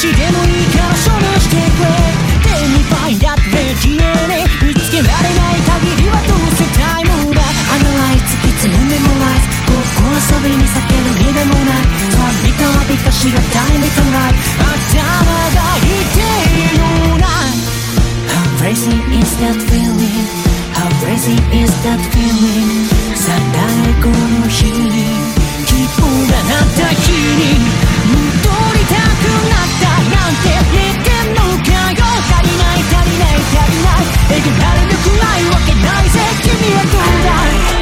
ちでもいいから処分してくれ。手にファインだって DNA 見つけられない限りはどうせタイムだ。アナライズ突き詰めメモライズ、ここ遊びに避ける意味もない。さあビカはビカしがたいビカライ頭が言っているな。 How crazy is that feeling? How crazy is that feeling? さらにこの日に希望がなった日に戻りたくなったなんて言ってんのかよ。足りない足りない足りないえぐられるくらいわけないぜ君はどうだ。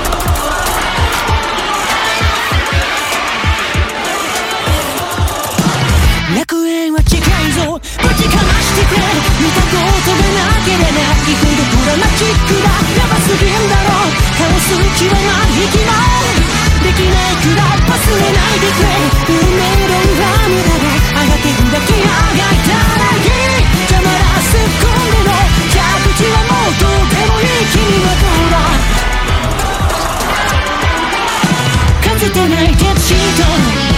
楽園は近いぞぶちかましてくれ。見たことがなければいくどドラマチックだ。やばすぎんだろう倒す気は何匹もできないくらい忘れないでくれ。運命論は無駄だ。あがけるだけあがいたらいい。邪魔らすっ込んでの着地はもうどうでもいい。君はどうだ。かつてない鉄シート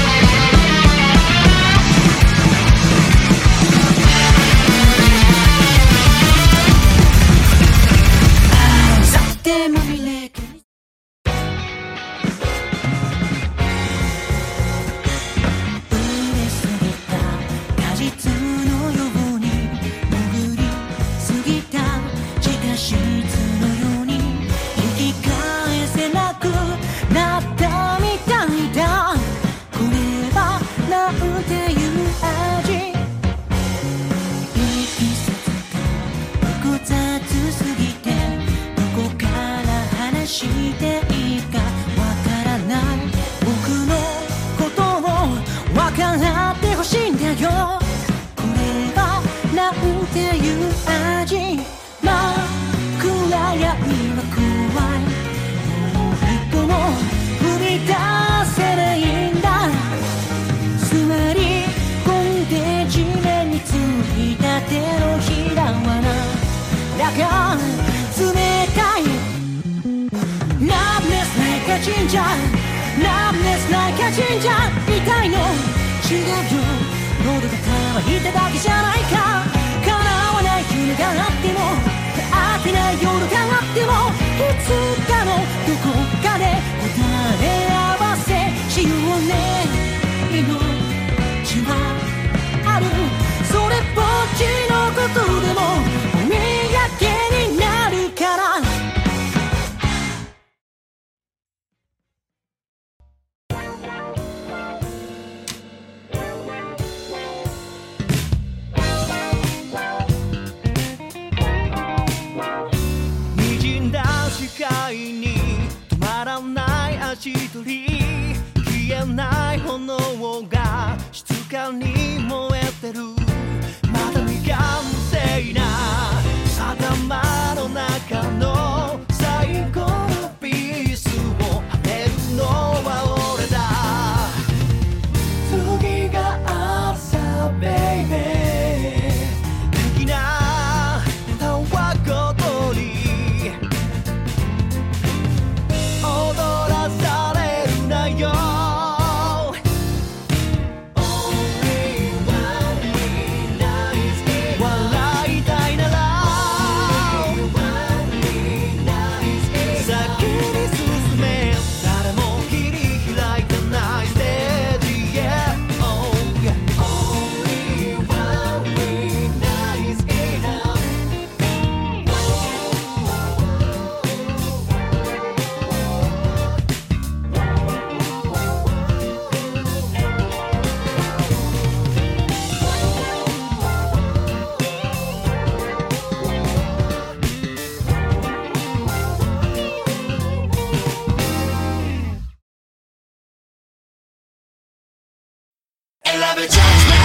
痛いの違うよ。喉が渇いただけじゃないか。叶わない夢があっても飽きない夜があってもいつかのどこかで答え合わせしようね。命はあるそれっぽっちのことでもお土産になるから。視界に止まらない足取り消えない炎が静かに燃えてる。まだ未完成な頭の中の最後のピースを跳ねるのは俺だ。次が朝ベイベー的なたわごとにLove it,